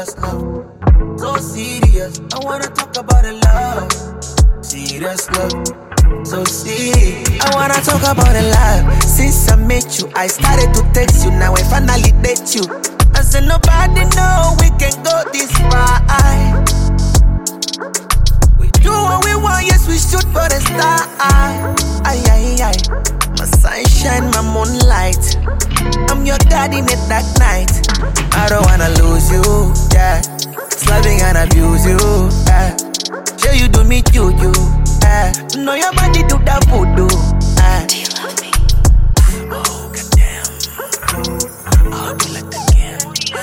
Serious love, so serious. I wanna talk about the love. Serious love, so serious. I wanna talk about the love. Since I met you, I started to text you. Now I finally date you. I said nobody know we can go this far. We do what we want, yes we shoot for the star. Ay, ay, ay. My sunshine, my moonlight. I'm your daddy in the dark night. I don't wanna lose you, yeah. Slaving and abuse you, yeah. Sure you do me you, yeah. Know your body do that voodoo, yeah. Do you love me? Oh, goddamn. I'll be like that again.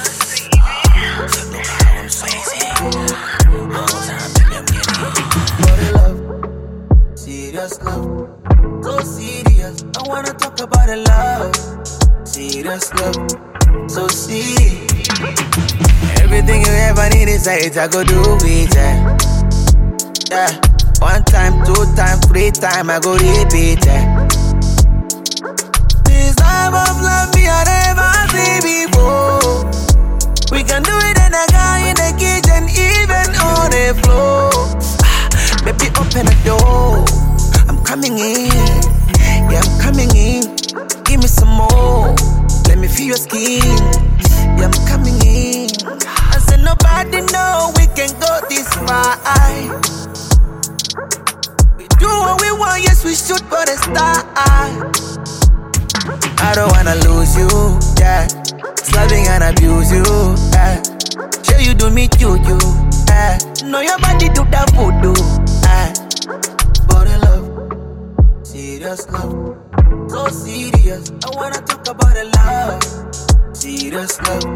Look how I'm crazy. All the time, baby, I'm getting body love, serious love, so serious. I wanna talk about the love. Serious love, so serious. Everything you ever need inside, I go do it, yeah. Yeah. 1 time, 2 time, 3 time, I go repeat, yeah. This type of love me I never see before. We can do it in the car, in the kitchen, even on the floor. Baby, open the door. I'm coming in. Yeah, I'm coming in. Give me some more. Let me feel your skin. Yeah, I'm coming in. I said nobody know we can go this far. We do what we want, yes we shoot for the star. I don't wanna lose you, yeah. Slaving and abuse you, yeah. Sure you do me you, yeah. Know your body do that voodoo, yeah. Body love, serious love, so serious. I wanna talk about the love. Serious love,